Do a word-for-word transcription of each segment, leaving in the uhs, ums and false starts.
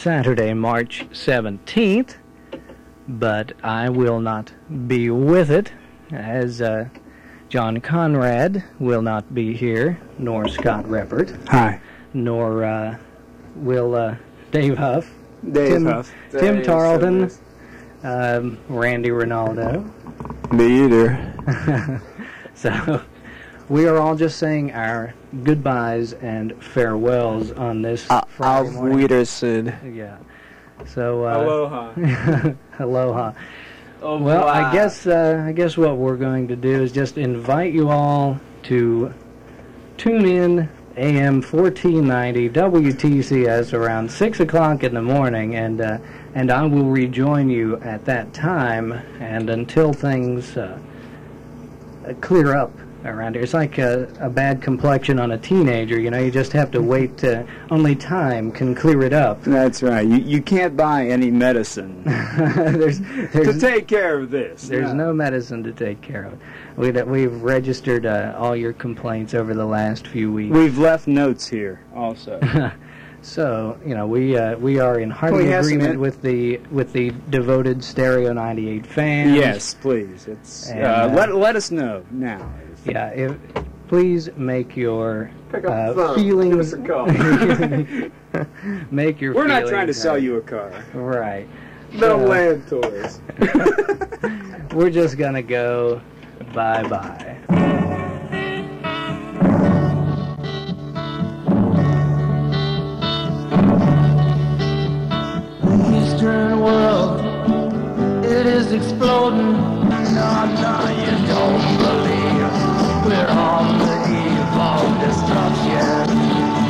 Saturday, March seventeenth, but I will not be with it, as uh, John Conrad will not be here, nor Scott Reppert. Hi. Nor uh, will uh, Dave Huff. Dave Tim, Huff. Tim Dave Tarleton. Um, Randy Ronaldo. Me either. So we are all just saying our goodbyes and farewells on this Uh, Friday Auf morning. Wiedersehen. Yeah. So uh, Aloha. aloha. Oh, Well, I wow. guess uh, I guess what we're going to do is just invite you all to tune in A M fourteen ninety W T C S around six o'clock in the morning, and uh, and I will rejoin you at that time. And until things uh, clear up around here, it's like a, a bad complexion on a teenager. You know, you just have to wait. To, only time can clear it up. That's right. You you can't buy any medicine there's to there's take care of this. There's no medicine to take care of. We, we've registered uh, all your complaints over the last few weeks. We've left notes here also. So, you know, we uh, we are in hearty We have some agreement in- with the with the devoted Stereo ninety-eight fans. Yes, please. It's And, uh, uh, let let us know now. Yeah. If, please make your Pick up uh, the phone. feelings. Give us a call. Make your. We're not feelings trying to sell heard. you a car. Right. No So, land tours. We're just gonna go. Bye bye. Eastern world, it is exploding. No, no, you don't believe we're on the eve of destruction.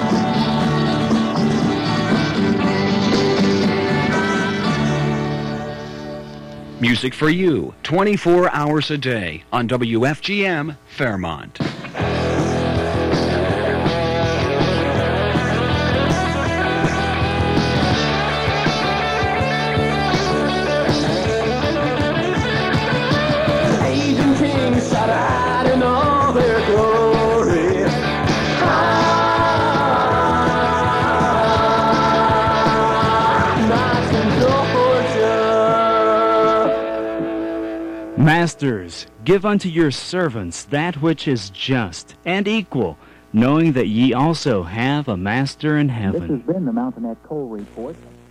Music for you, twenty-four hours a day on W F G M Fairmont. Asian kings shot out in all their glory. Ah, knives and torture. Masters, give unto your servants that which is just and equal, knowing that ye also have a master in This heaven. has been the Mountain Coal Report.